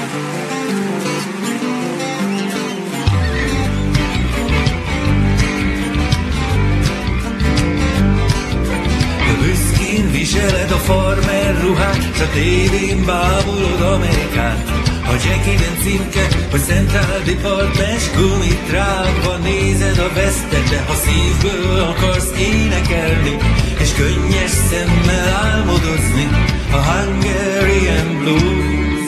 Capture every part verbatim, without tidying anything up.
Büszkén viseled a farmer ruhát, s a tévén bámulod Amerikát. A Jackie-ben címke, hogy Central Department gumit rágva nézed a vesztet, de ha szívből akarsz énekelni, és könnyes szemmel álmodozni, a Hungarian Blues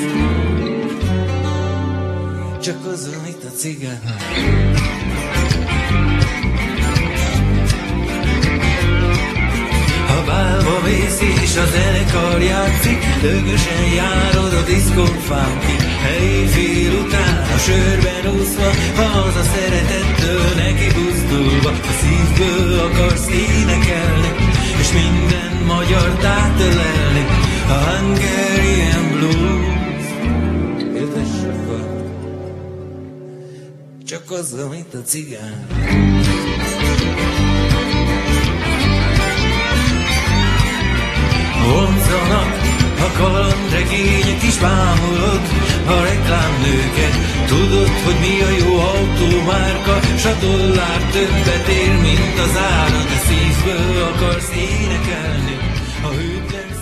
csak az, amit a cigány. Ha bálba mész és a zenekar játszik, dögösen járod a diszkón funky. Éjfél után a sörben úszva, haza szeretettől neki buzdulva, a szívből akarsz énekelni, és minden magyart átölelni, a Hungarian Blues. Értesse fel, csak az, amit a cigány. Vonzanak a kalandregények is, bámulod a reklámnőket. Tudod, hogy mi a jó autómárka, s a dollár többet ér, mint az ára, de szívből akarsz énekelni a hűtlen